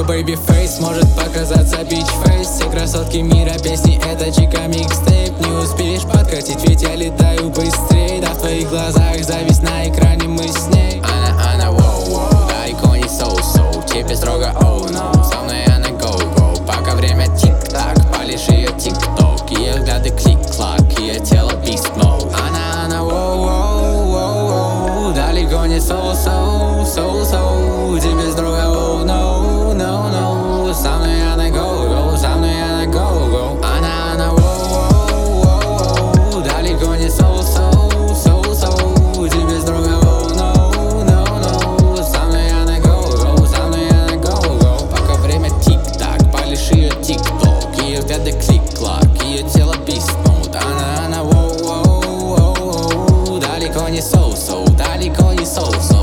baby face может показаться bitch face. Все красотки мира песни, это чика микстейп. Не успеешь подкатить, ведь я летаю быстрей. Да в твоих глазах зависть на экране, мы с ней. Она, воу-воу, далеко не соу-соу. Тебе строго оу, no. Со мной она go-go, пока время тик-так. Палишь ее тик-ток, ее взгляды клик-клак, ее тело beast mode. Она, воу-воу-воу, далеко не соу-соу, соу-соу. Тебе строго оу, no, no, no. Со мной она go-go, со мной она go-go. Она, воу-воу-воу, далеко не соу-соу, соу-соу. Тебе строго оу, no, no, no. Со мной она go-go, со мной она go-go. Пока время тик-так, палишь ее тик-ток, ее взгляды клик-клак, ее тело beast mode. Она, воу-воу-воу, далеко не соу-соу, далеко не соу-соу.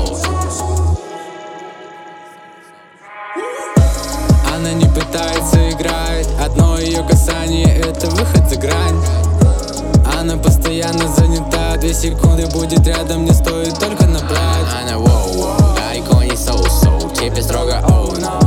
Она не пытается играть, одно ее касание — это выход за грань. Она постоянно занята, 2 секунды будет рядом, не стоит только наплять. Она воу-воу, далеко не соу-соу, тебе строго оу, no.